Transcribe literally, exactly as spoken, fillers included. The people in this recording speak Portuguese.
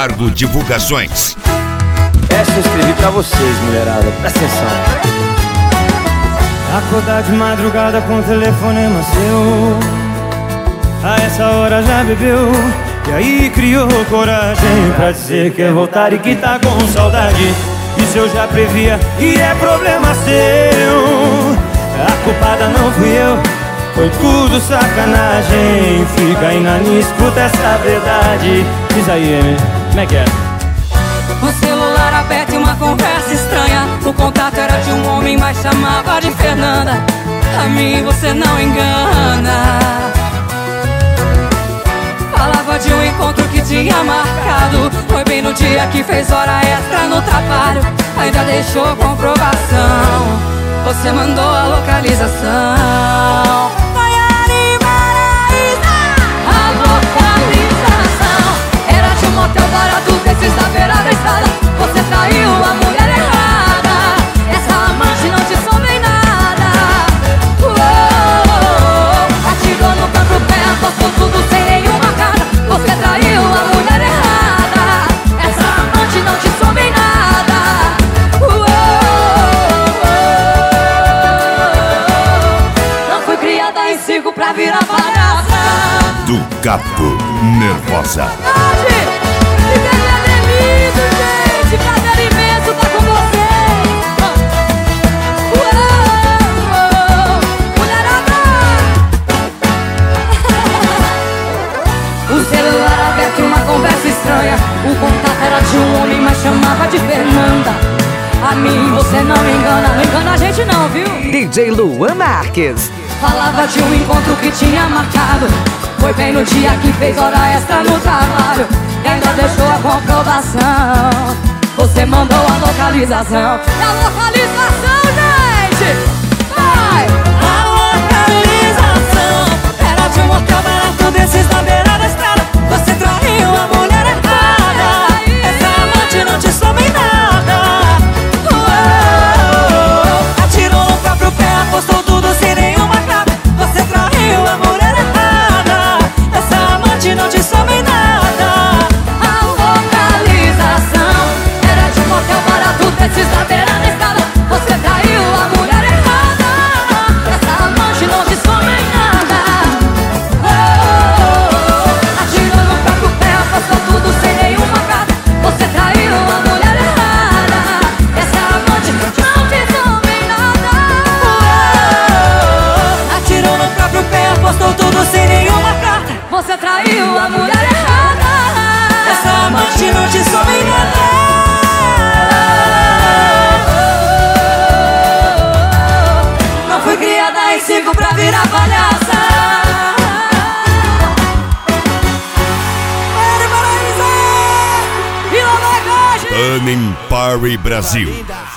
Camargo Divulgações. Essa eu escrevi pra vocês, mulherada. Presta atenção. Acordar de madrugada com o telefonema seu, a essa hora já bebeu, e aí criou coragem pra dizer que quer voltar e que tá com saudade. Isso eu já previa e é problema seu. A culpada não fui eu, foi tudo sacanagem. Fica aí na minha, escuta essa verdade. Diz aí, Amy, como é que é? O celular aberto e uma conversa estranha. O contato era de um homem, mas chamava de Fernanda. A mim você não engana. Falava de um encontro que tinha marcado. Foi bem no dia que fez hora extra no trabalho. Ainda deixou comprovação. Você mandou a localização. Maiara Maraísa. A localização era de um motel barato desses da beira da estrada. Você traiu a mulher errada. Essa amante não te soube em nada. Uou, atirou no próprio pé, apostou tudo sem nenhuma carga. Você traiu a mulher errada. Essa amante não te soube em nada. Uou, não fui criada em circo pra virar palhaça. Do Capo Nervosa. O contato era de um homem, mas chamava de Fernanda. A mim você não engana, não engana a gente não, viu? D J Luan Marques. Falava de um encontro que tinha marcado. Foi bem no dia que fez hora extra no trabalho. E ainda deixou a comprovação. Você mandou a localização. E a localização, gente! Vai! A localização era de um motel barato desses da beira da estrada. Você traiu a mulher. Não te soube em nada. Uou, atirou no próprio pé, apostou tudo sem nenhuma carga. Você traiu a mulher errada. Essa amante não te soube em nada. A localização era de um motel barato desses da beira da estrada. Você traiu a mulher errada. Essa amante não te soube em nada. Uou, atirou no próprio pé, apostou tudo sem nenhuma carga. Você traiu a mulher errada. Essa amante não te soube em nada. Uou, atirou no próprio pé, apostou tudo sem nenhuma carta. Você traiu a mulher errada. Essa amante não te soube em nada. Não fui criada em circo pra virar palhaça. Burning Party Brasil.